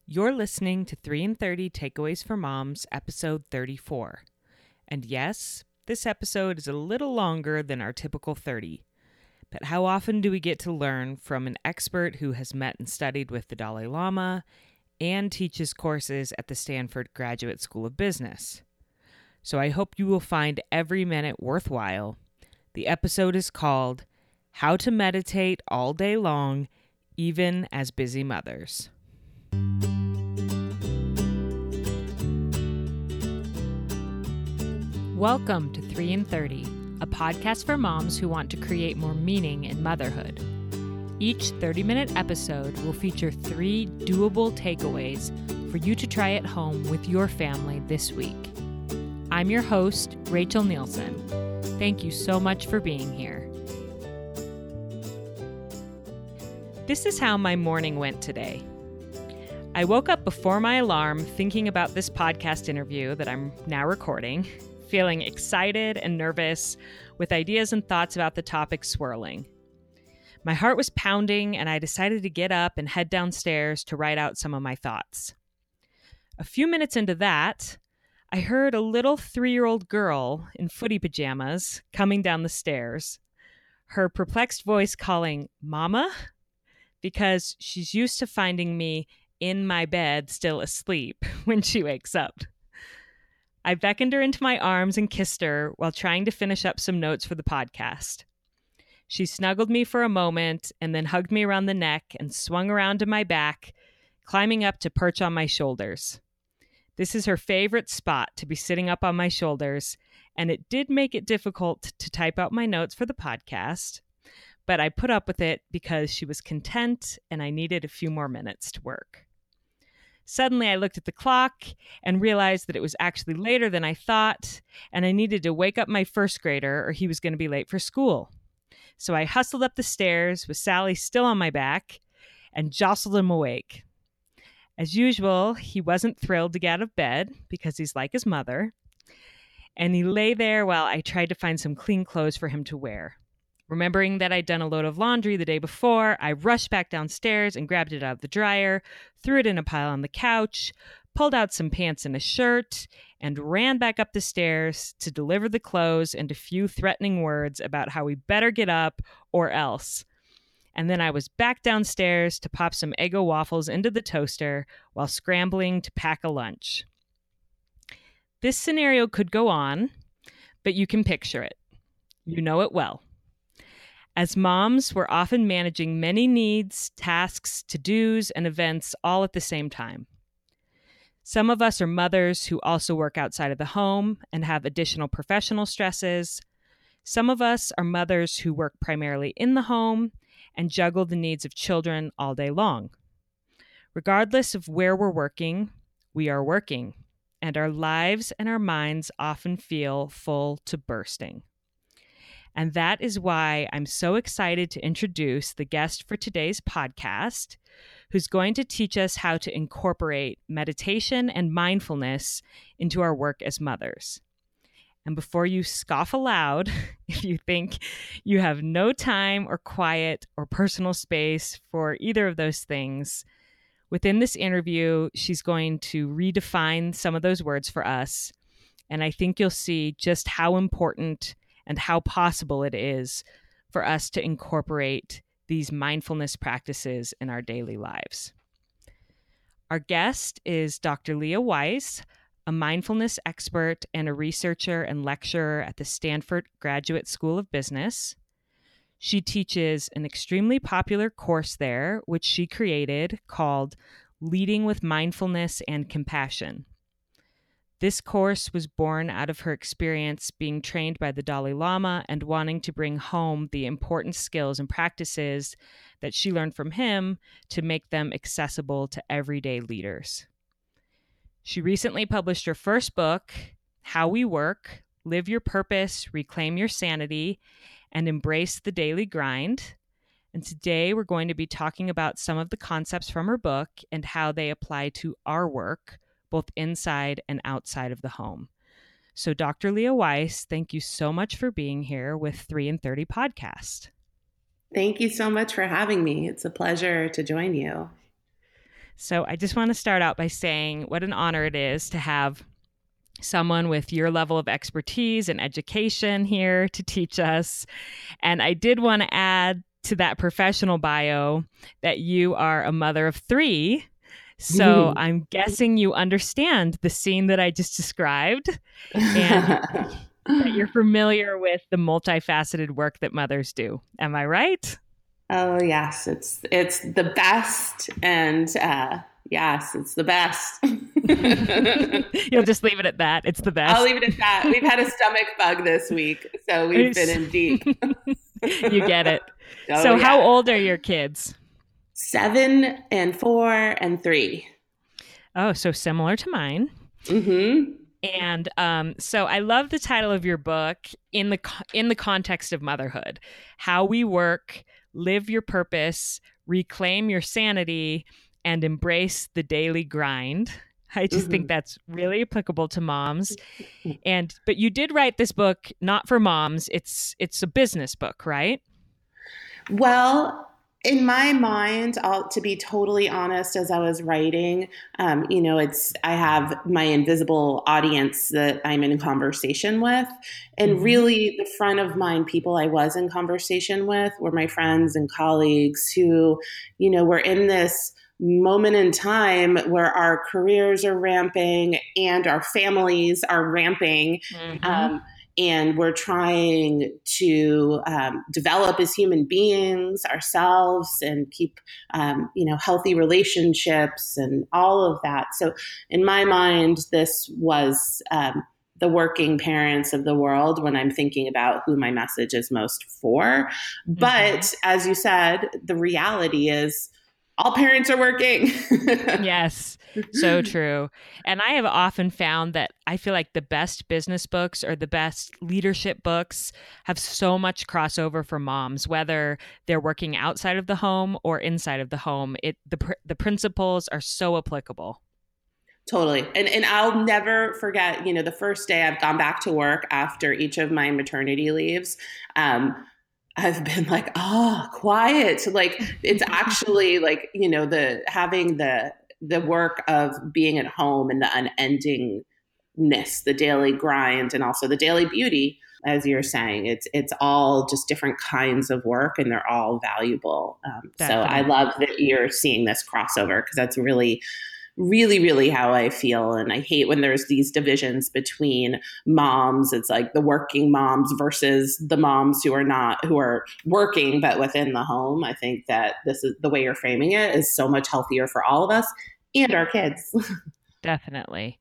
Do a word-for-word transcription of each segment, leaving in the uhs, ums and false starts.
You're listening to three and thirty Takeaways for Moms, episode thirty-four. And yes, this episode is a little longer than our typical thirty. But how often do we get to learn from an expert who has met and studied with the Dalai Lama and teaches courses at the Stanford Graduate School of Business? So I hope you will find every minute worthwhile. The episode is called How to Meditate All Day Long, Even as Busy Mothers. Welcome to three and thirty, a podcast for moms who want to create more meaning in motherhood. Each thirty-minute episode will feature three doable takeaways for you to try at home with your family this week. I'm your host, Rachel Nielsen. Thank you so much for being here. This is how my morning went today. I woke up before my alarm thinking about this podcast interview that I'm now recording, feeling excited and nervous with ideas and thoughts about the topic swirling. My heart was pounding and I decided to get up and head downstairs to write out some of my thoughts. A few minutes into that, I heard a little three-year-old girl in footy pajamas coming down the stairs, her perplexed voice calling, "Mama?" because she's used to finding me in my bed still asleep when she wakes up. I beckoned her into my arms and kissed her while trying to finish up some notes for the podcast. She snuggled me for a moment and then hugged me around the neck and swung around to my back, climbing up to perch on my shoulders. This is her favorite spot to be sitting up on my shoulders, and it did make it difficult to type out my notes for the podcast, but I put up with it because she was content and I needed a few more minutes to work. Suddenly, I looked at the clock and realized that it was actually later than I thought, and I needed to wake up my first grader or he was going to be late for school. So I hustled up the stairs with Sally still on my back and jostled him awake. As usual, he wasn't thrilled to get out of bed because he's like his mother, and he lay there while I tried to find some clean clothes for him to wear. Remembering that I'd done a load of laundry the day before, I rushed back downstairs and grabbed it out of the dryer, threw it in a pile on the couch, pulled out some pants and a shirt, and ran back up the stairs to deliver the clothes and a few threatening words about how we better get up or else. And then I was back downstairs to pop some Eggo waffles into the toaster while scrambling to pack a lunch. This scenario could go on, but you can picture it. You know it well. As moms, we're often managing many needs, tasks, to-dos, and events all at the same time. Some of us are mothers who also work outside of the home and have additional professional stresses. Some of us are mothers who work primarily in the home and juggle the needs of children all day long. Regardless of where we're working, we are working, and our lives and our minds often feel full to bursting. And that is why I'm so excited to introduce the guest for today's podcast, who's going to teach us how to incorporate meditation and mindfulness into our work as mothers. And before you scoff aloud, if you think you have no time or quiet or personal space for either of those things, within this interview, she's going to redefine some of those words for us. And I think you'll see just how important and how possible it is for us to incorporate these mindfulness practices in our daily lives. Our guest is Doctor Leah Weiss, a mindfulness expert and a researcher and lecturer at the Stanford Graduate School of Business. She teaches an extremely popular course there, which she created, called Leading with Mindfulness and Compassion. This course was born out of her experience being trained by the Dalai Lama and wanting to bring home the important skills and practices that she learned from him to make them accessible to everyday leaders. She recently published her first book, How We Work, Live Your Purpose, Reclaim Your Sanity, and Embrace the Daily Grind. And today we're going to be talking about some of the concepts from her book and how they apply to our work, both inside and outside of the home. So Doctor Leah Weiss, thank you so much for being here with three and thirty Podcast. Thank you so much for having me. It's a pleasure to join you. So I just want to start out by saying what an honor it is to have someone with your level of expertise and education here to teach us. And I did want to add to that professional bio that you are a mother of three. So Mm. I'm guessing you understand the scene that I just described and that you're familiar with the multifaceted work that mothers do. Am I right? Oh yes, it's it's the best, and uh, yes, it's the best. You'll just leave it at that. It's the I'll best. leave it at that. We've had a stomach bug this week, so we've been in deep. You get it. Oh, so yeah. How old are your kids? Seven and four and three. Oh, so similar to mine. Mm-hmm. And um, so I love the title of your book in the in the context of motherhood, how we work, live your purpose, reclaim your sanity, and embrace the daily grind. I just mm-hmm. think that's really applicable to moms. And but you did write this book not for moms. It's it's a business book, right? Well, in my mind, I'll, to be totally honest, as I was writing, um, you know, it's I have my invisible audience that I'm in conversation with. And mm-hmm. really the front of mind people I was in conversation with were my friends and colleagues who, you know, were in this moment in time where our careers are ramping and our families are ramping. Mm-hmm. Um, And we're trying to um, develop as human beings ourselves and keep, um, you know, healthy relationships and all of that. So in my mind, this was um, the working parents of the world when I'm thinking about who my message is most for. Mm-hmm. But as you said, the reality is all parents are working. Yes, so true. And I have often found that I feel like the best business books or the best leadership books have so much crossover for moms, whether they're working outside of the home or inside of the home. It the pr- the principles are so applicable. Totally. And and I'll never forget, you know, the first day I've gone back to work after each of my maternity leaves. Um, I've been like, oh, quiet. Like it's actually like, you know, the having the the work of being at home and the unendingness, the daily grind, and also the daily beauty, as you're saying. It's it's all just different kinds of work, and they're all valuable. Um, so I love that you're seeing this crossover because that's really really, really how I feel. And I hate when there's these divisions between moms. It's like the working moms versus the moms who are not, who are working, but within the home. I think that this is the way you're framing it is so much healthier for all of us and our kids. Definitely.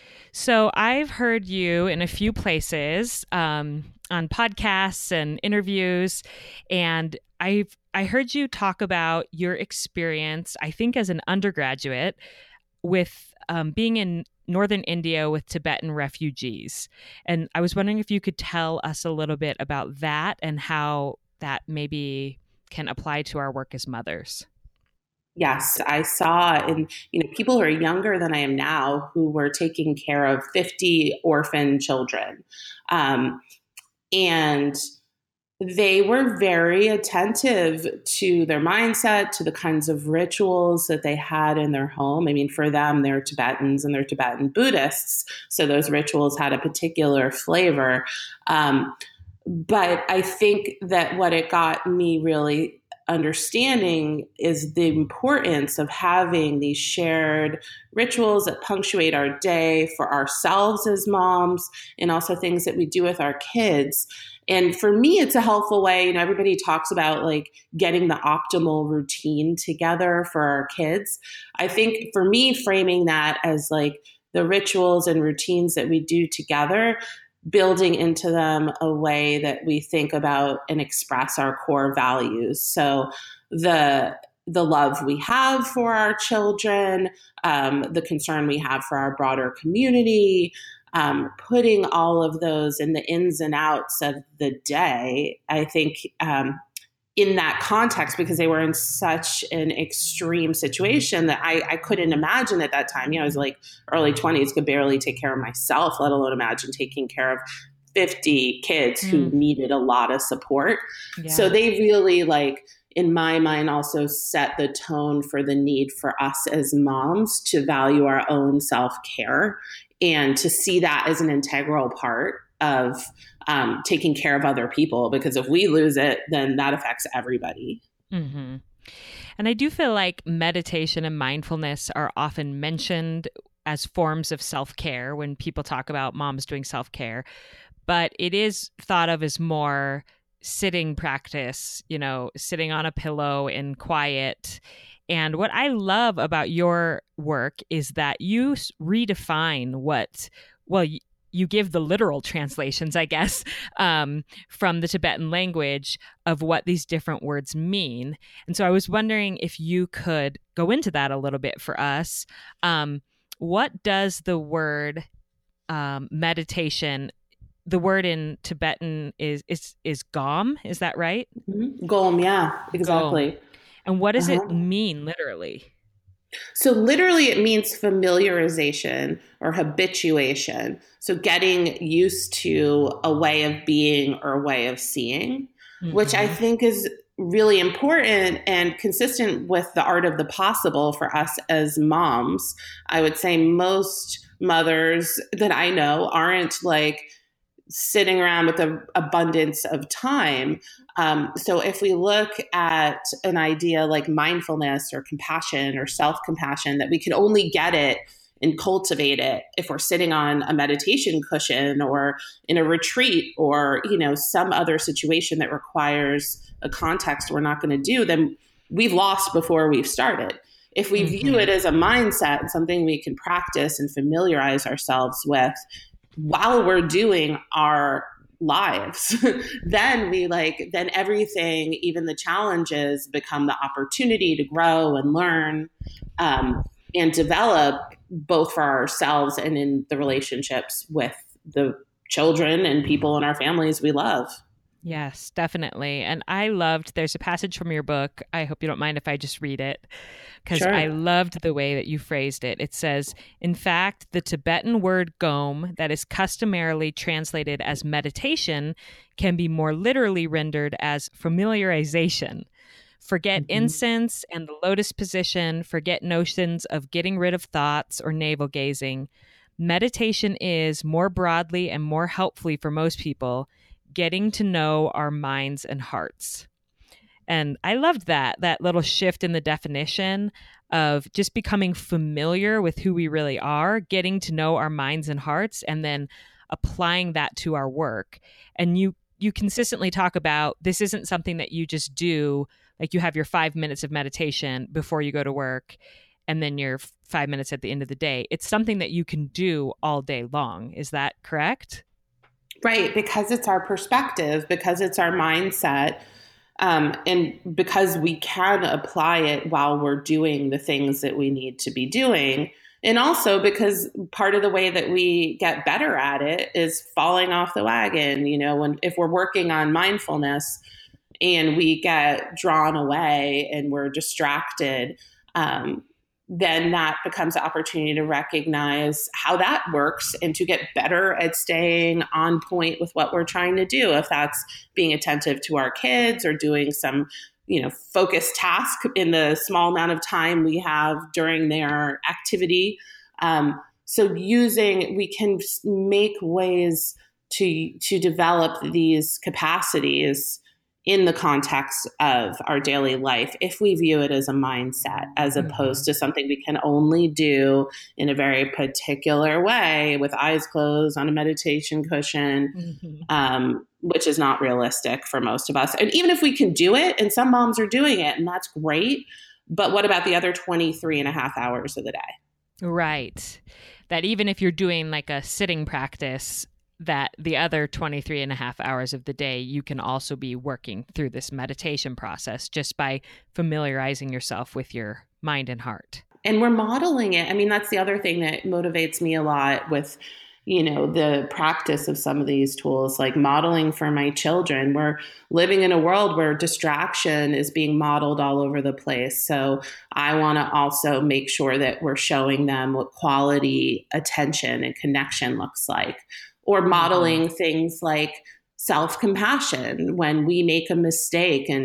So I've heard you in a few places um, on podcasts and interviews, and I've I heard you talk about your experience, I think as an undergraduate, with um, being in northern India with Tibetan refugees. And I was wondering if you could tell us a little bit about that and how that maybe can apply to our work as mothers. Yes, I saw in, you know, people who are younger than I am now who were taking care of fifty orphan children. Um, and they were very attentive to their mindset, to the kinds of rituals that they had in their home. I mean, for them, they're Tibetans and they're Tibetan Buddhists. So those rituals had a particular flavor. Um, but I think that what it got me really understanding is the importance of having these shared rituals that punctuate our day for ourselves as moms, and also things that we do with our kids. And for me, it's a helpful way. You know, everybody talks about like getting the optimal routine together for our kids. I think for me, framing that as like the rituals and routines that we do together, building into them a way that we think about and express our core values. So the the love we have for our children, um, the concern we have for our broader community, um, putting all of those in the ins and outs of the day, I think um, in that context, because they were in such an extreme situation that I, I couldn't imagine at that time. You know, I was like early twenties, could barely take care of myself, let alone imagine taking care of fifty kids mm. who needed a lot of support. Yeah. So they really like in my mind, also set the tone for the need for us as moms to value our own self-care and to see that as an integral part of um, taking care of other people. Because if we lose it, then that affects everybody. Mm-hmm. And I do feel like meditation and mindfulness are often mentioned as forms of self-care when people talk about moms doing self-care, but it is thought of as more sitting practice, you know, sitting on a pillow in quiet. And what I love about your work is that you redefine what, well, y- you give the literal translations, I guess, um, from the Tibetan language of what these different words mean. And so I was wondering if you could go into that a little bit for us. Um, what does the word um, meditation, the word in Tibetan is is is gom, is that right? Mm-hmm. Gom, yeah, exactly. Gom. And what does Uh-huh. it mean literally? So literally it means familiarization or habituation. So getting used to a way of being or a way of seeing, mm-hmm. which I think is really important and consistent with the art of the possible for us as moms. I would say most mothers that I know aren't like sitting around with an abundance of time. Um, so if we look at an idea like mindfulness or compassion or self-compassion, that we can only get it and cultivate it if we're sitting on a meditation cushion or in a retreat or, you know, some other situation that requires a context we're not going to do, then we've lost before we've started. If we mm-hmm. view it as a mindset and something we can practice and familiarize ourselves with while we're doing our lives, then we like, then everything, even the challenges, become the opportunity to grow and learn um, and develop both for ourselves and in the relationships with the children and people in our families we love. Yes, definitely. And I loved, there's a passage from your book. I hope you don't mind if I just read it, because sure. I loved the way that you phrased it. It says, in fact, the Tibetan word gom, that is customarily translated as meditation, can be more literally rendered as familiarization. Forget mm-hmm. incense and the lotus position, forget notions of getting rid of thoughts or navel gazing. Meditation is, more broadly and more helpfully for most people, getting to know our minds and hearts. And I loved that, that little shift in the definition of just becoming familiar with who we really are, getting to know our minds and hearts, and then applying that to our work. And you you consistently talk about this isn't something that you just do, like you have your five minutes of meditation before you go to work, and then your five minutes at the end of the day. It's something that you can do all day long. Is that correct? Right, because it's our perspective, because it's our mindset, um, and because we can apply it while we're doing the things that we need to be doing. And also because part of the way that we get better at it is falling off the wagon. You know, when if we're working on mindfulness and we get drawn away and we're distracted, um, then that becomes an opportunity to recognize how that works and to get better at staying on point with what we're trying to do. If that's being attentive to our kids or doing some, you know, focused task in the small amount of time we have during their activity. Um, so using, we can make ways to, to develop these capacities in the context of our daily life if we view it as a mindset as opposed mm-hmm. to something we can only do in a very particular way with eyes closed on a meditation cushion, mm-hmm. um, which is not realistic for most of us. And even if we can do it, and some moms are doing it, and that's great, but what about the other twenty-three and a half hours of the day? Right. That even if you're doing like a sitting practice, that the other twenty-three and a half hours of the day, you can also be working through this meditation process just by familiarizing yourself with your mind and heart. And we're modeling it. I mean, that's the other thing that motivates me a lot with, you know, the practice of some of these tools, like modeling for my children. We're living in a world where distraction is being modeled all over the place. So I want to also make sure that we're showing them what quality attention and connection looks like. Or modeling mm-hmm. things like self-compassion when we make a mistake and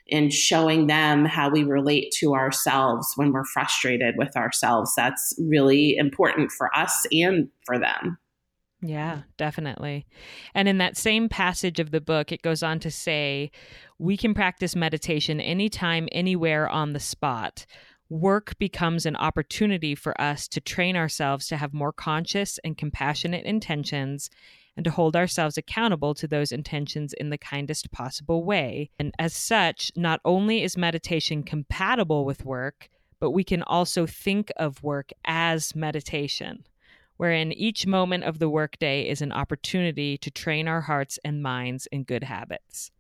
and showing them how we relate to ourselves when we're frustrated with ourselves. That's really important for us and for them. Yeah, definitely. And in that same passage of the book, it goes on to say, we can practice meditation anytime, anywhere, on the spot. Work becomes an opportunity for us to train ourselves to have more conscious and compassionate intentions and to hold ourselves accountable to those intentions in the kindest possible way. And as such, not only is meditation compatible with work, but we can also think of work as meditation, wherein each moment of the workday is an opportunity to train our hearts and minds in good habits.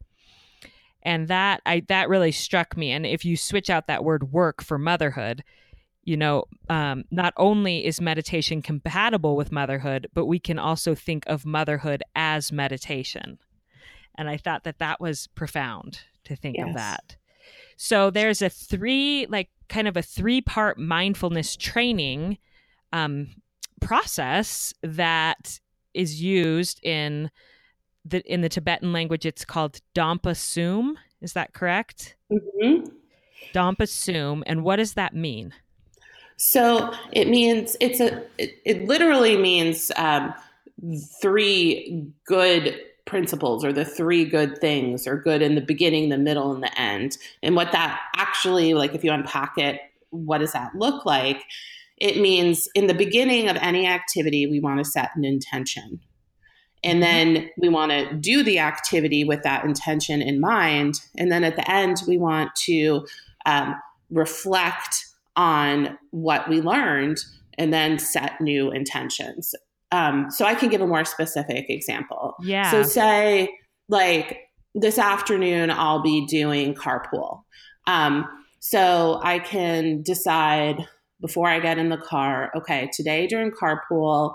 And that I that really struck me. And if you switch out that word work for motherhood, you know, um, not only is meditation compatible with motherhood, but we can also think of motherhood as meditation. And I thought that that was profound to think Yes. of that. So there's a three, like kind of a three-part mindfulness training um, process that is used in the in the Tibetan language. It's called Dampa Sum. Is that correct? Mm-hmm. Dampa Sum. And what does that mean? So it means it's a, it, it literally means um, three good principles, or the three good things, or good in the beginning, the middle, and the end. And what that actually, like if you unpack it, what does that look like? It means in the beginning of any activity, we want to set an intention. And then we want to do the activity with that intention in mind. And then at the end, we want to um, reflect on what we learned and then set new intentions. Um, so I can give a more specific example. Yeah. So say like this afternoon, I'll be doing carpool. Um, so I can decide before I get in the car, okay, today during carpool,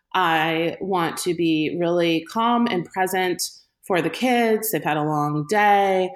I want to be really calm and present for the kids. They've had a long day.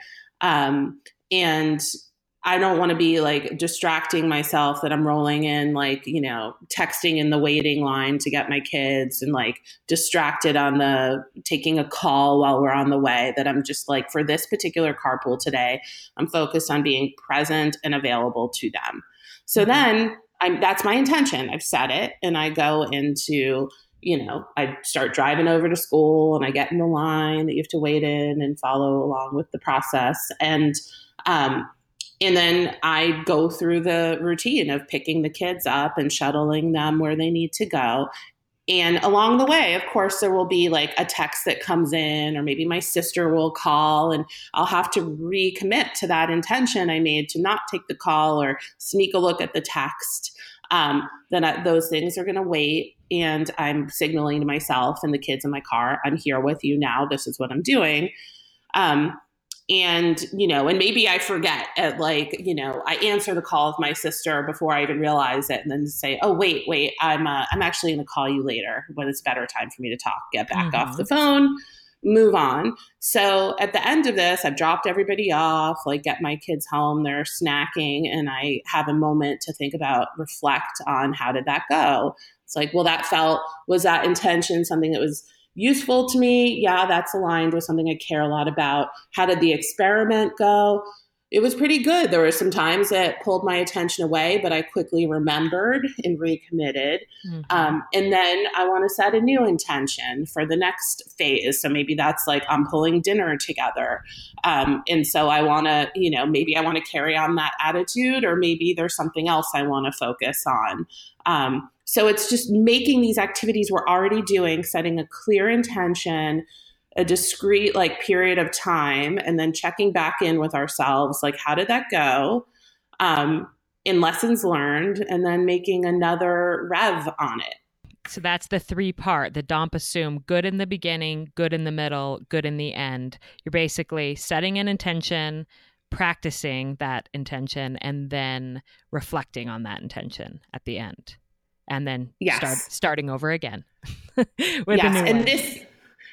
Um, and I don't want to be like distracting myself that I'm rolling in, like, you know, texting in the waiting line to get my kids and like distracted on the taking a call while we're on the way, that I'm just like, for this particular carpool today, I'm focused on being present and available to them. So mm-hmm. then I'm, that's my intention. I've set it, and I go into, you know, I start driving over to school and I get in the line that you have to wait in and follow along with the process. And, um, And then I go through the routine of picking the kids up and shuttling them where they need to go. And along the way, of course, there will be like a text that comes in, or maybe my sister will call, and I'll have to recommit to that intention I made to not take the call or sneak a look at the text. Um, then I, those things are going to wait. And I'm signaling to myself and the kids in my car, I'm here with you now. This is what I'm doing. Um, And, you know, and maybe I forget at like, you know, I answer the call of my sister before I even realize it, and then say, oh, wait, wait, I'm uh, I'm actually going to call you later when it's a better time for me to talk, get back mm-hmm. off the phone, move on. So at the end of this, I've dropped everybody off, like get my kids home, they're snacking, and I have a moment to think about, reflect on how did that go? It's like, well, that felt, was that intention something that was useful to me? Yeah, that's aligned with something I care a lot about. How did the experiment go? It was pretty good. There were some times that pulled my attention away, but I quickly remembered and recommitted. Mm-hmm. Um, and then I want to set a new intention for the next phase. So maybe that's like I'm pulling dinner together. Um, and so I want to, you know, maybe I want to carry on that attitude, or maybe there's something else I want to focus on. Um, so it's just making these activities we're already doing, setting a clear intention, a discrete like period of time, and then checking back in with ourselves, like how did that go, um, in lessons learned, and then making another rev on it. So that's the three part, the Dampa Sum: good in the beginning, good in the middle, good in the end. You're basically setting an intention, practicing that intention, and then reflecting on that intention at the end. And then yes. start starting over again with yes. a new and one. this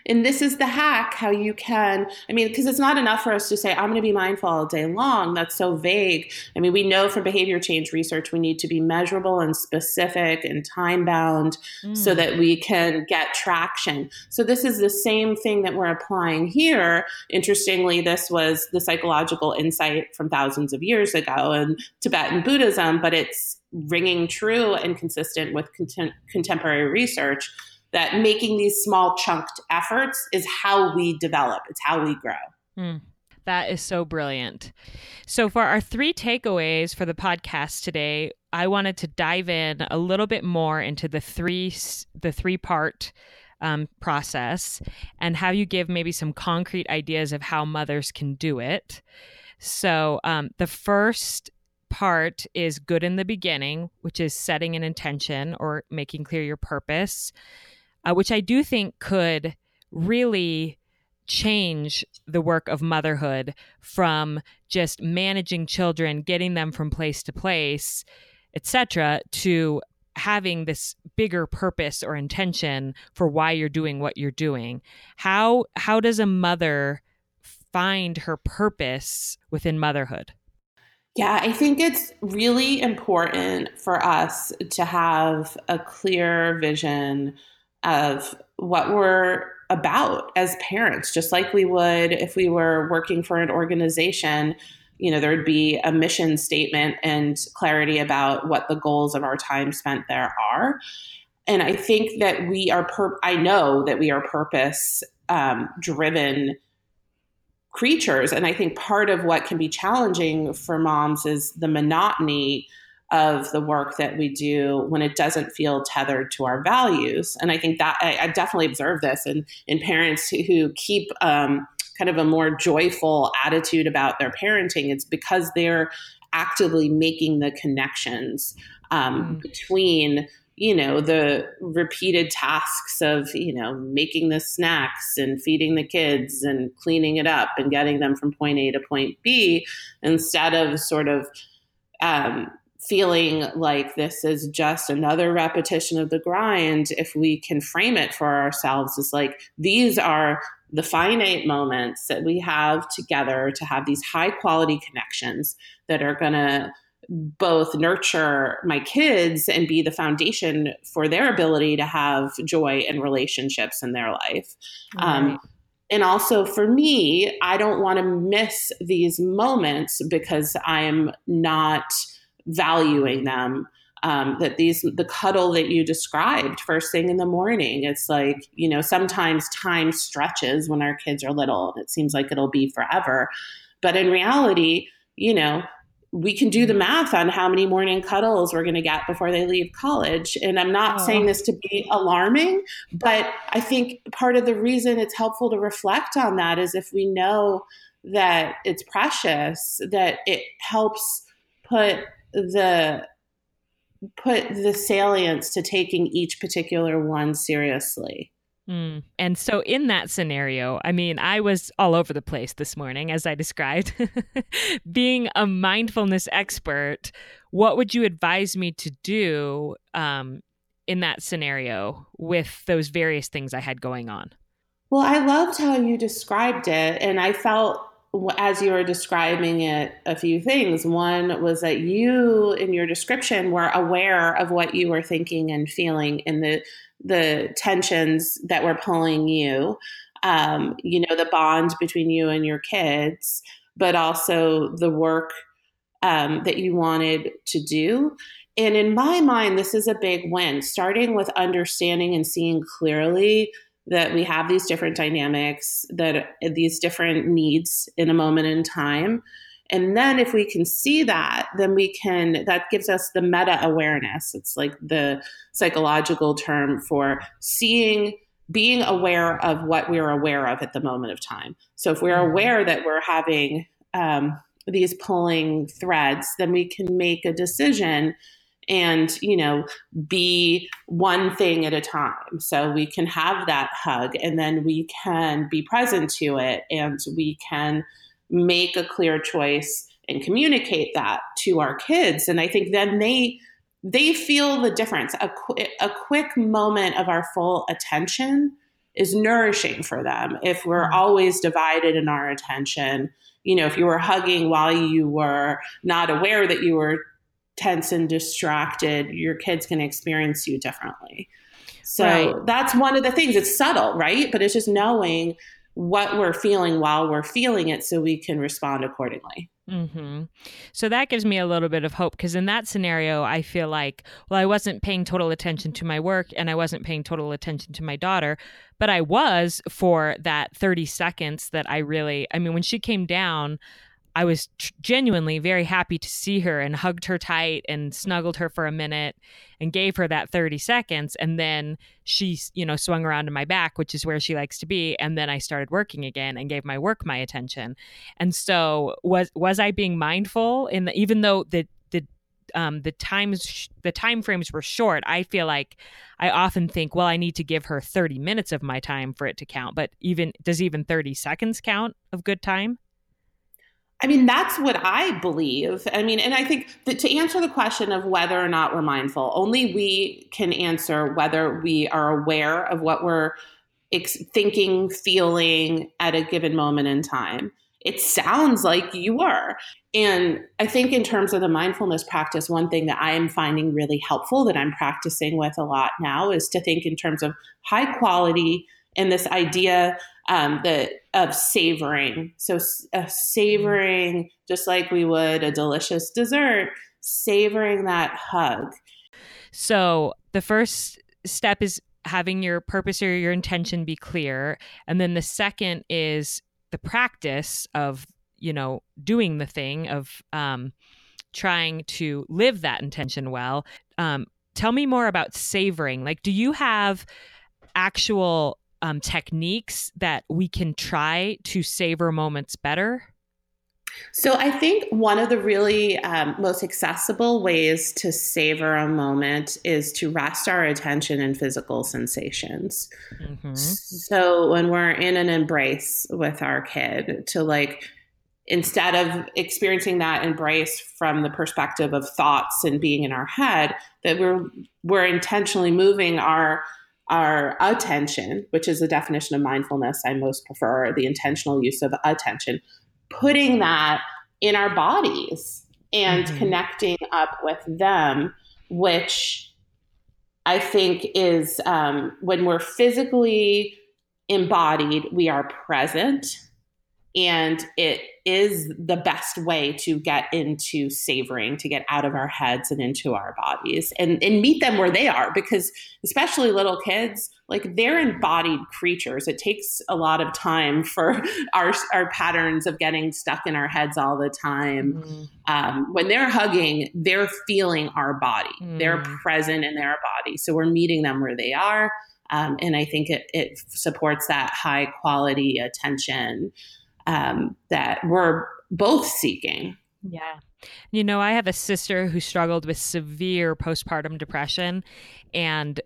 And this is the hack, how you can, I mean, because it's not enough for us to say, I'm going to be mindful all day long. That's so vague. I mean, we know from behavior change research, we need to be measurable and specific and time bound mm. so that we can get traction. So this is the same thing that we're applying here. Interestingly, this was the psychological insight from thousands of years ago in Tibetan Buddhism, but it's ringing true and consistent with contem- contemporary research that making these small chunked efforts is how we develop. It's how we grow. Mm, that is so brilliant. So for our three takeaways for the podcast today, I wanted to dive in a little bit more into the three, the three part um, process and how you give maybe some concrete ideas of how mothers can do it. So um, the first part is good in the beginning, which is setting an intention or making clear your purpose. Uh, which I do think could really change the work of motherhood from just managing children, getting them from place to place, et cetera, to having this bigger purpose or intention for why you're doing what you're doing. How how does a mother find her purpose within motherhood? Yeah, I think it's really important for us to have a clear vision of what we're about as parents, just like we would if we were working for an organization. You know, there'd be a mission statement and clarity about what the goals of our time spent there are. And I think that we are, pur- I know that we are purpose um, driven creatures. And I think part of what can be challenging for moms is the monotony of the work that we do when it doesn't feel tethered to our values. And I think that I, I definitely observe this in, in parents who, who keep um, kind of a more joyful attitude about their parenting. It's because they're actively making the connections um, mm. between, you know, the repeated tasks of, you know, making the snacks and feeding the kids and cleaning it up and getting them from point A to point B, instead of sort of um, feeling like this is just another repetition of the grind. If we can frame it for ourselves as like, these are the finite moments that we have together to have these high quality connections that are going to both nurture my kids and be the foundation for their ability to have joy and relationships in their life. Right. Um, and also for me, I don't want to miss these moments because I'm not valuing them. Um, that these, the cuddle that you described first thing in the morning, it's like, you know, sometimes time stretches when our kids are little and it seems like it'll be forever. But in reality, you know, we can do the math on how many morning cuddles we're going to get before they leave college. And I'm not oh. saying this to be alarming, but I think part of the reason it's helpful to reflect on that is if we know that it's precious, that it helps put the put the salience to taking each particular one seriously. Mm. And so in that scenario, I mean, I was all over the place this morning, as I described. Being a mindfulness expert, what would you advise me to do um, in that scenario with those various things I had going on? Well, I loved how you described it. And I felt, as you were describing it, a few things. One was that you, in your description, were aware of what you were thinking and feeling in the the tensions that were pulling you, um, you know, the bond between you and your kids, but also the work um, that you wanted to do. And in my mind, this is a big win, starting with understanding and seeing clearly that we have these different dynamics, that these different needs in a moment in time. And then if we can see that, then we can, that gives us the meta awareness. It's like the psychological term for seeing, being aware of what we're aware of at the moment of time. So if we're aware that we're having um, these pulling threads, then we can make a decision and, you know, be one thing at a time. So we can have that hug and then we can be present to it and we can make a clear choice and communicate that to our kids. And I think then they they feel the difference. A, qu- a quick moment of our full attention is nourishing for them. If we're always divided in our attention, you know, if you were hugging while you were not aware that you were tense and distracted, your kids can experience you differently. So right. That's one of the things. It's subtle, right? But it's just knowing what we're feeling while we're feeling it so we can respond accordingly. Mm-hmm. So that gives me a little bit of hope, because in that scenario, I feel like, well, I wasn't paying total attention to my work and I wasn't paying total attention to my daughter, but I was for that thirty seconds that I really, I mean, when she came down, I was t- genuinely very happy to see her and hugged her tight and snuggled her for a minute and gave her that thirty seconds. And then she, you know, swung around to my back, which is where she likes to be. And then I started working again and gave my work my attention. And so was, was I being mindful in the, even though the, the, um, the times, the time frames were short, I feel like I often think, well, I need to give her thirty minutes of my time for it to count. But even, does even thirty seconds count of good time? I mean, that's what I believe. I mean, and I think that to answer the question of whether or not we're mindful, only we can answer whether we are aware of what we're ex- thinking, feeling at a given moment in time. It sounds like you were. And I think in terms of the mindfulness practice, one thing that I am finding really helpful that I'm practicing with a lot now is to think in terms of high quality and this idea um, that of savoring. So uh, savoring, just like we would a delicious dessert, savoring that hug. So the first step is having your purpose or your intention be clear. And then the second is the practice of, you know, doing the thing of um, trying to live that intention well. Um, tell me more about savoring. Like, do you have actual Um, techniques that we can try to savor moments better? So I think one of the really um, most accessible ways to savor a moment is to rest our attention in physical sensations. Mm-hmm. So when we're in an embrace with our kid, to like, instead of experiencing that embrace from the perspective of thoughts and being in our head, that we're we're intentionally moving our our attention, which is the definition of mindfulness I most prefer, the intentional use of attention, putting that in our bodies and mm-hmm. connecting up with them, which I think is um, when we're physically embodied, we are present. And it is the best way to get into savoring, to get out of our heads and into our bodies and, and meet them where they are. Because especially little kids, like they're embodied creatures. It takes a lot of time for our, our patterns of getting stuck in our heads all the time. Mm-hmm. Um, when they're hugging, they're feeling our body. Mm. They're present in their body. So we're meeting them where they are. Um, and I think it, it supports that high quality attention Um, that we're both seeking. Yeah. You know, I have a sister who struggled with severe postpartum depression, and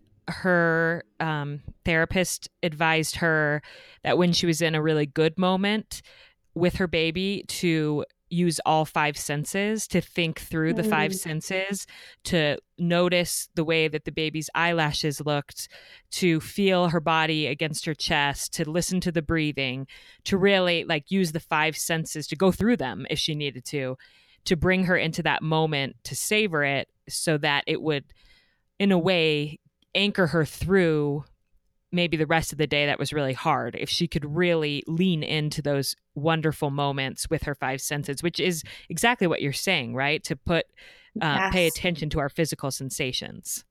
her um, therapist advised her that when she was in a really good moment with her baby to use all five senses, to think through the five senses, to notice the way that the baby's eyelashes looked, to feel her body against her chest, to listen to the breathing, to really like use the five senses, to go through them if she needed to, to bring her into that moment, to savor it so that it would, in a way, anchor her through maybe the rest of the day that was really hard, if she could really lean into those wonderful moments with her five senses, which is exactly what you're saying, right? To put, uh, yes. pay attention to our physical sensations.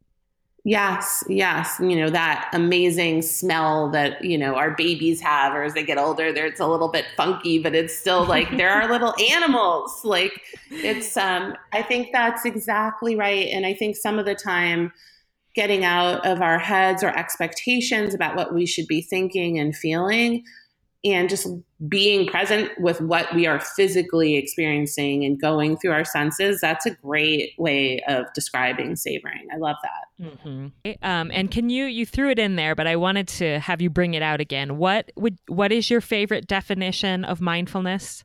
Yes, yes. You know, that amazing smell that, you know, our babies have, or as they get older, there it's a little bit funky, but it's still like, there are little animals. Like it's, um, I think that's exactly right. And I think some of the time, getting out of our heads or expectations about what we should be thinking and feeling, and just being present with what we are physically experiencing and going through our senses, that's a great way of describing savoring. I love that. Mm-hmm. Um, and can you, you threw it in there, but I wanted to have you bring it out again. What would, what is your favorite definition of mindfulness?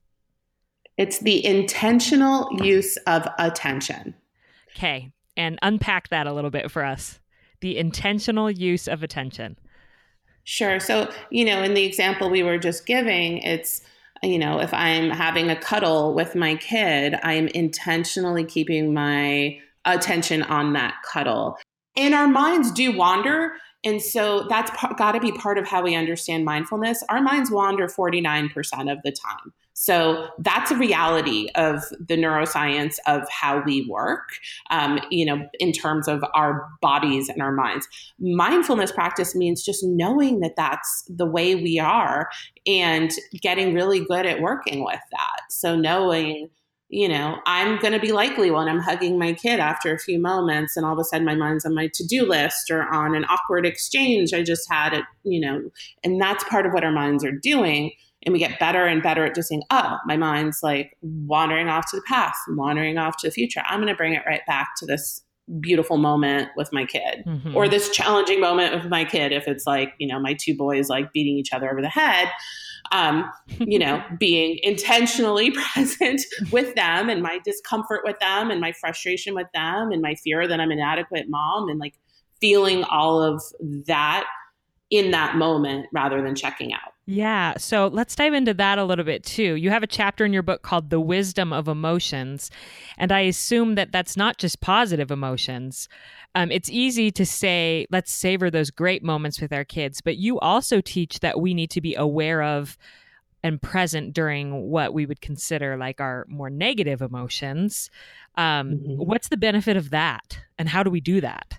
It's the intentional use of attention. Okay. And unpack that a little bit for us. The intentional use of attention. Sure. So, you know, in the example we were just giving, it's, you know, if I'm having a cuddle with my kid, I am intentionally keeping my attention on that cuddle. And our minds do wander. And so that's p- got to be part of how we understand mindfulness. Our minds wander forty-nine percent of the time. So that's a reality of the neuroscience of how we work, um, you know, in terms of our bodies and our minds. Mindfulness practice means just knowing that that's the way we are and getting really good at working with that. So knowing, you know, I'm going to be likely when I'm hugging my kid after a few moments and all of a sudden my mind's on my to-do list or on an awkward exchange I just had it, you know, and that's part of what our minds are doing. And we get better and better at just saying, oh, my mind's like wandering off to the past, wandering off to the future. I'm going to bring it right back to this beautiful moment with my kid mm-hmm. or this challenging moment with my kid. If it's like, you know, my two boys like beating each other over the head, um, you know, being intentionally present with them and my discomfort with them and my frustration with them and my fear that I'm an inadequate mom and like feeling all of that in that moment rather than checking out. Yeah. So let's dive into that a little bit too. You have a chapter in your book called The Wisdom of Emotions. And I assume that that's not just positive emotions. Um, it's easy to say, let's savor those great moments with our kids. But you also teach that we need to be aware of and present during what we would consider like our more negative emotions. Um, mm-hmm. What's the benefit of that? And how do we do that?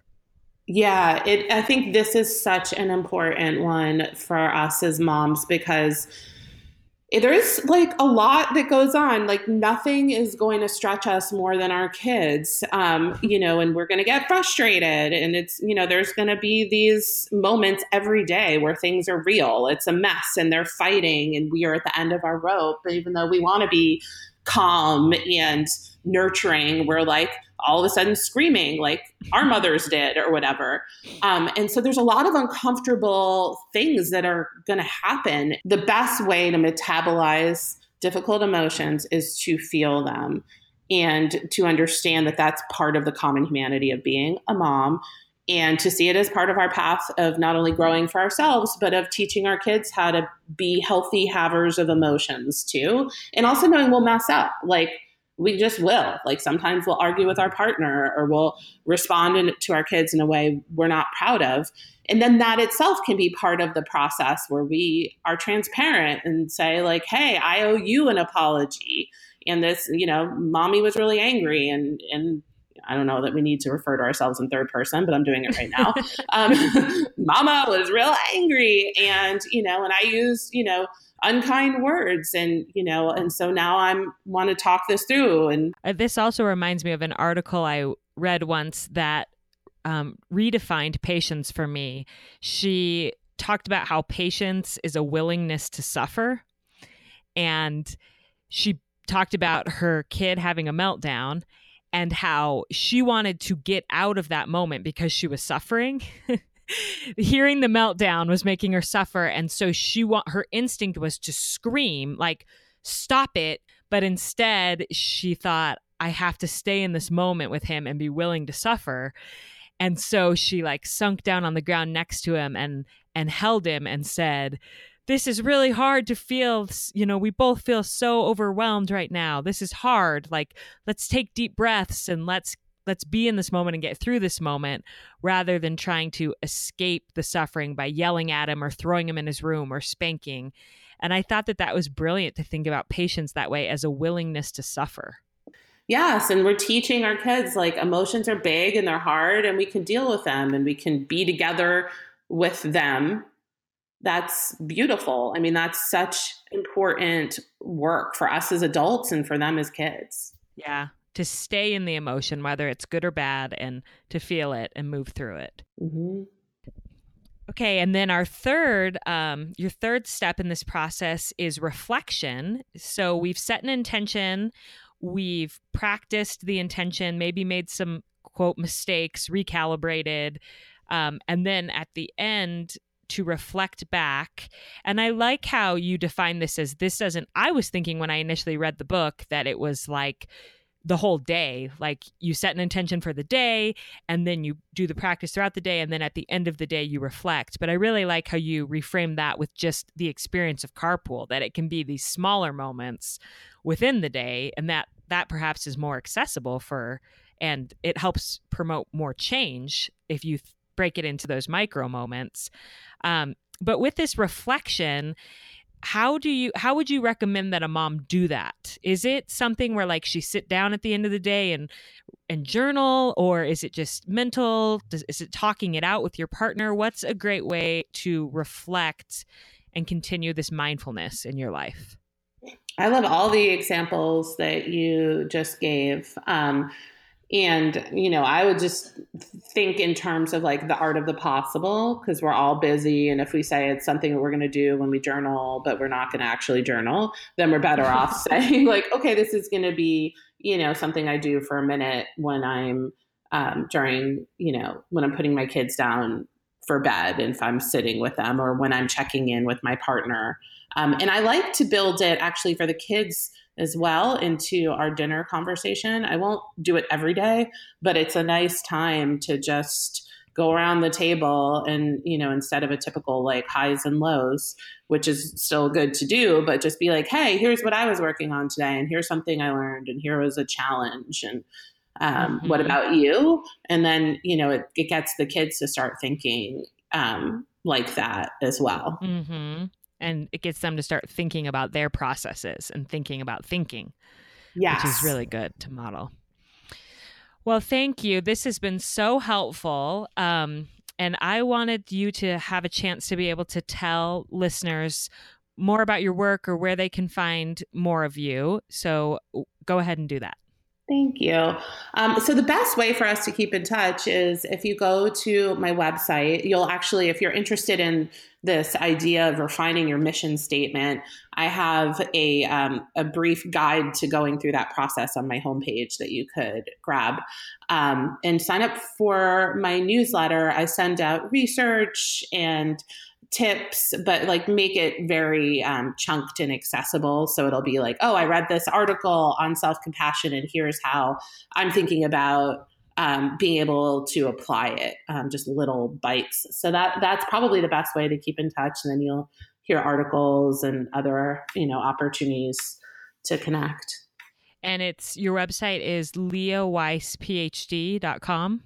Yeah, it, I think this is such an important one for us as moms because there's like a lot that goes on. Like nothing is going to stretch us more than our kids, um, you know, and we're going to get frustrated. And it's, you know, there's going to be these moments every day where things are real. It's a mess and they're fighting and we are at the end of our rope. But even though we want to be calm and nurturing, we're like all of a sudden screaming like our mothers did or whatever. Um, and so there's a lot of uncomfortable things that are going to happen. The best way to metabolize difficult emotions is to feel them and to understand that that's part of the common humanity of being a mom and to see it as part of our path of not only growing for ourselves, but of teaching our kids how to be healthy havers of emotions too. And also knowing we'll mess up. Like, we just will. Like sometimes we'll argue with our partner or we'll respond in, to our kids in a way we're not proud of. And then that itself can be part of the process where we are transparent and say like, hey, I owe you an apology. And this, you know, mommy was really angry and, and I don't know that we need to refer to ourselves in third person, but I'm doing it right now. um, Mama was real angry. And, you know, and I use, you know, unkind words and, you know, and so now I'm want to talk this through. And uh, this also reminds me of an article I read once that um, redefined patience for me. She talked about how patience is a willingness to suffer. And she talked about her kid having a meltdown and how she wanted to get out of that moment because she was suffering. Hearing the meltdown was making her suffer. And so she wa- her instinct was to scream, like, stop it. But instead, she thought, I have to stay in this moment with him and be willing to suffer. And so she like sunk down on the ground next to him and and held him and said, this is really hard to feel. You know, we both feel so overwhelmed right now. This is hard. Like, let's take deep breaths and let's let's be in this moment and get through this moment rather than trying to escape the suffering by yelling at him or throwing him in his room or spanking. And I thought that that was brilliant to think about patience that way as a willingness to suffer. Yes. And we're teaching our kids like emotions are big and they're hard and we can deal with them and we can be together with them. That's beautiful. I mean, that's such important work for us as adults and for them as kids. Yeah. To stay in the emotion, whether it's good or bad, and to feel it and move through it. Mm-hmm. Okay. And then our third, um, your third step in this process is reflection. So we've set an intention. We've practiced the intention, maybe made some quote mistakes, recalibrated. Um, and then at the end, to reflect back. And I like how you define this as this doesn't, I was thinking when I initially read the book that it was like the whole day. Like you set an intention for the day and then you do the practice throughout the day. And then at the end of the day, you reflect. But I really like how you reframe that with just the experience of carpool, that it can be these smaller moments within the day. And that that perhaps is more accessible for, and it helps promote more change if you th- break it into those micro moments. Um, but with this reflection, how do you, how would you recommend that a mom do that? Is it something where like she sit down at the end of the day and, and journal, or is it just mental? Does, is it talking it out with your partner? What's a great way to reflect and continue this mindfulness in your life? I love all the examples that you just gave. Um, And, you know, I would just think in terms of like the art of the possible, because we're all busy. And if we say it's something that we're going to do when we journal, but we're not going to actually journal, then we're better off saying like, okay, this is going to be, you know, something I do for a minute when I'm um, during, you know, when I'm putting my kids down for bed, and if I'm sitting with them, or when I'm checking in with my partner. Um, and I like to build it actually for the kids as well into our dinner conversation. I won't do it every day, but it's a nice time to just go around the table and, you know, instead of a typical like highs and lows, which is still good to do, but just be like, hey, here's what I was working on today, and here's something I learned, and here was a challenge, and um, mm-hmm. what about you? And then, you know, it, it gets the kids to start thinking um, like that as well. Mm-hmm. And it gets them to start thinking about their processes and thinking about thinking, yes. which is really good to model. Well, thank you. This has been so helpful. Um, and I wanted you to have a chance to be able to tell listeners more about your work or where they can find more of you. So go ahead and do that. Thank you. Um, so the best way for us to keep in touch is if you go to my website, you'll actually, if you're interested in this idea of refining your mission statement, I have a, um, a brief guide to going through that process on my homepage that you could grab um, and sign up for my newsletter. I send out research and tips, but like make it very um, chunked and accessible. So it'll be like, oh, I read this article on self-compassion, and here's how I'm thinking about um, being able to apply it, um, just little bites. So that that's probably the best way to keep in touch. And then you'll hear articles and other, you know, opportunities to connect. And it's, your website is leah weiss p h d dot com.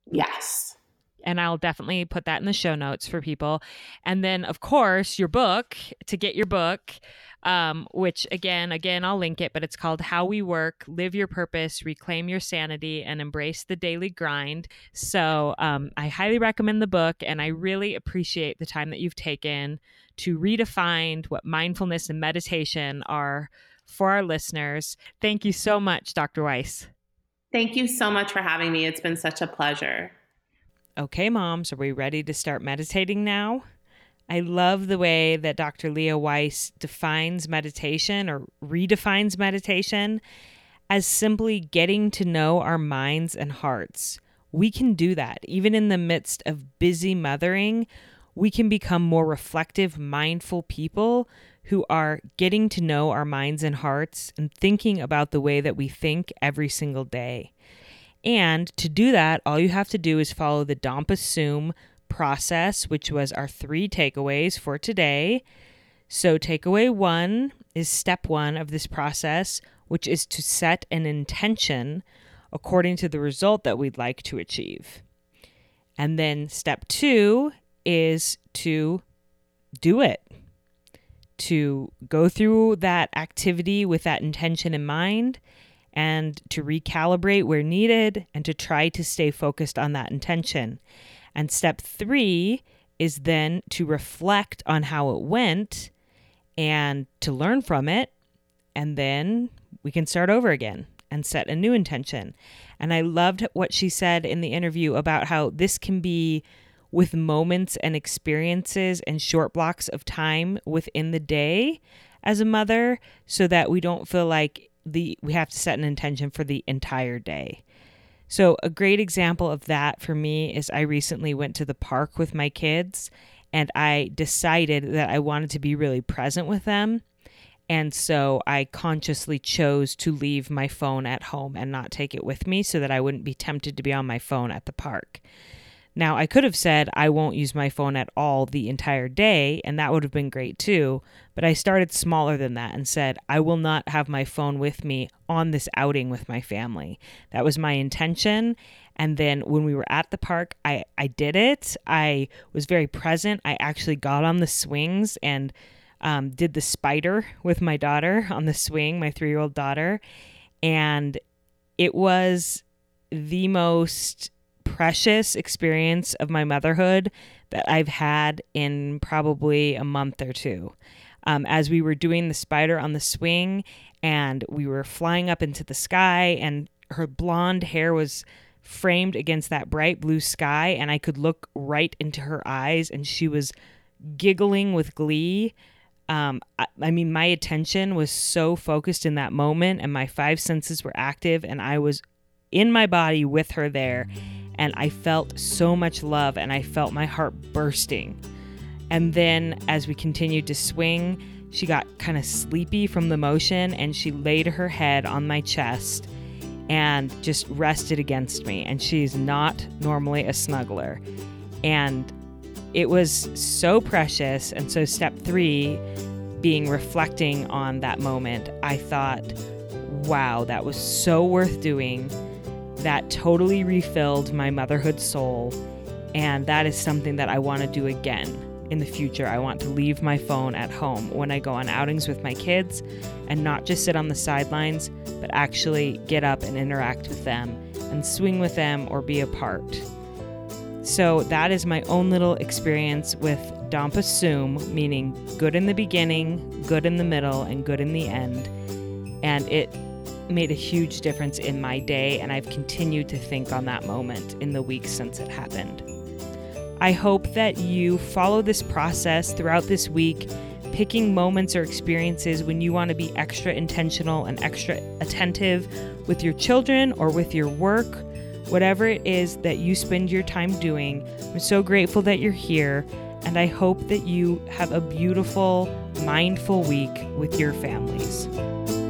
Yes. And I'll definitely put that in the show notes for people. And then, of course, your book, to get your book, um, which again, again, I'll link it, but it's called How We Work, Live Your Purpose, Reclaim Your Sanity, and Embrace the Daily Grind. So um, I highly recommend the book, and I really appreciate the time that you've taken to redefine what mindfulness and meditation are for our listeners. Thank you so much, Doctor Weiss. Thank you so much for having me. It's been such a pleasure. Okay, moms, are we ready to start meditating now? I love the way that Doctor Leah Weiss defines meditation, or redefines meditation, as simply getting to know our minds and hearts. We can do that. Even in the midst of busy mothering, we can become more reflective, mindful people who are getting to know our minds and hearts and thinking about the way that we think every single day. And to do that, all you have to do is follow the Dampa Sum process, which was our three takeaways for today. So takeaway one is step one of this process, which is to set an intention according to the result that we'd like to achieve. And then step two is to do it, to go through that activity with that intention in mind, and to recalibrate where needed, and to try to stay focused on that intention. And step three is then to reflect on how it went and to learn from it. And then we can start over again and set a new intention. And I loved what she said in the interview about how this can be with moments and experiences and short blocks of time within the day as a mother, so that we don't feel like the we have to set an intention for the entire day. So a great example of that for me is I recently went to the park with my kids, and I decided that I wanted to be really present with them. And so I consciously chose to leave my phone at home and not take it with me so that I wouldn't be tempted to be on my phone at the park. Now, I could have said I won't use my phone at all the entire day, and that would have been great too, but I started smaller than that and said I will not have my phone with me on this outing with my family. That was my intention, and then when we were at the park, I, I did it. I was very present. I actually got on the swings and um, did the spider with my daughter on the swing, my three-year-old daughter, and it was the most precious experience of my motherhood that I've had in probably a month or two. Um, as we were doing the spider on the swing and we were flying up into the sky and her blonde hair was framed against that bright blue sky and I could look right into her eyes and she was giggling with glee. Um, I, I mean, my attention was so focused in that moment and my five senses were active and I was in my body with her there. And I felt so much love and I felt my heart bursting. And then as we continued to swing, she got kind of sleepy from the motion and she laid her head on my chest and just rested against me. And she's not normally a snuggler. And it was so precious. And so step three, being reflecting on that moment, I thought, wow, that was so worth doing. That totally refilled my motherhood soul, and that is something that I want to do again in the future. I want to leave my phone at home when I go on outings with my kids and not just sit on the sidelines, but actually get up and interact with them and swing with them or be a part. So that is my own little experience with Dampa Sum, meaning good in the beginning, good in the middle, and good in the end. And it made a huge difference in my day, and I've continued to think on that moment in the weeks since it happened. I hope that you follow this process throughout this week, picking moments or experiences when you want to be extra intentional and extra attentive with your children or with your work, whatever it is that you spend your time doing. I'm so grateful that you're here, and I hope that you have a beautiful, mindful week with your families.